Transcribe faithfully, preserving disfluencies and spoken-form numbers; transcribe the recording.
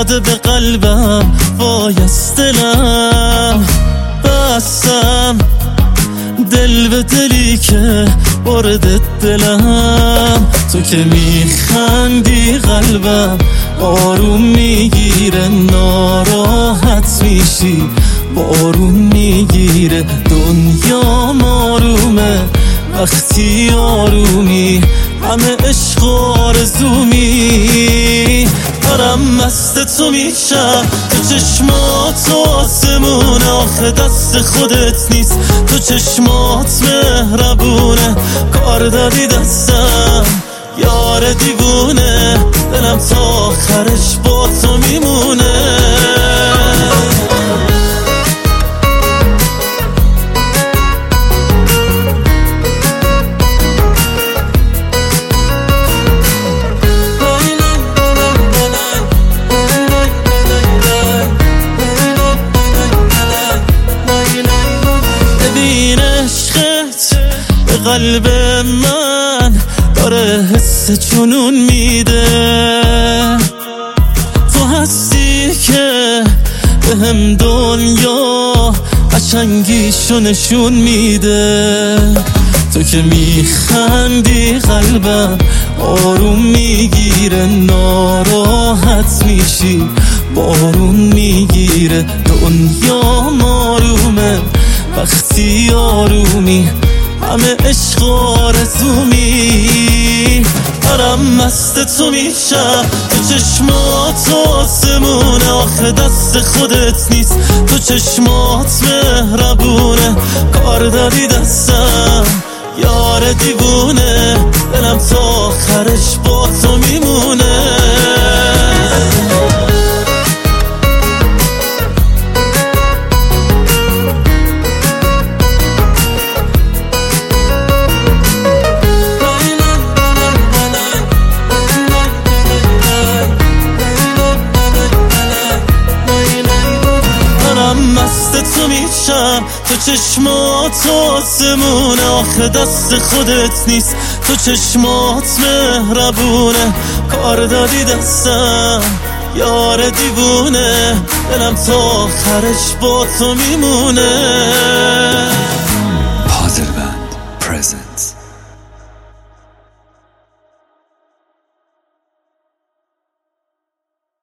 زده به قلبم، وای از دلم بستم، دل به دلی که برده دلم. تو که میخندی قلبم آروم میگیره، ناراحت میشی بارون میگیره. دنیا آرومه وقتی آرومی، همه عشق آرزومی. دارم مست تو میشم، تو چشمات آسمونه، آخه دست خودت نیست، تو چشمات مهربونه. کار دادی دستم یار دیوونه، دلم تا آخرش با تو میمونه. قلب من داره حس جنون میده، تو هستی که به هم دنیا قشنگیشو نشون میده. تو که میخندی قلبم آروم میگیره، ناراحت میشی بارون میگیره. دنیا آرومه وقتی آرومی، همه عشق آرزومی. دارم مست تو میشم، تو چشمات آسمونه، آخه دست خودت نیست، تو چشمات مهربونه. کار داری دستم یار دیوونه، دلم تا آخرش با تو میمونه. مست تو میشم، تو چشمات آسمونه، آخه دست خودت نیست، تو چشمات مهربونه. کار دادی دستم یار دیوونه، دلم تا آخرش با تو میمونه.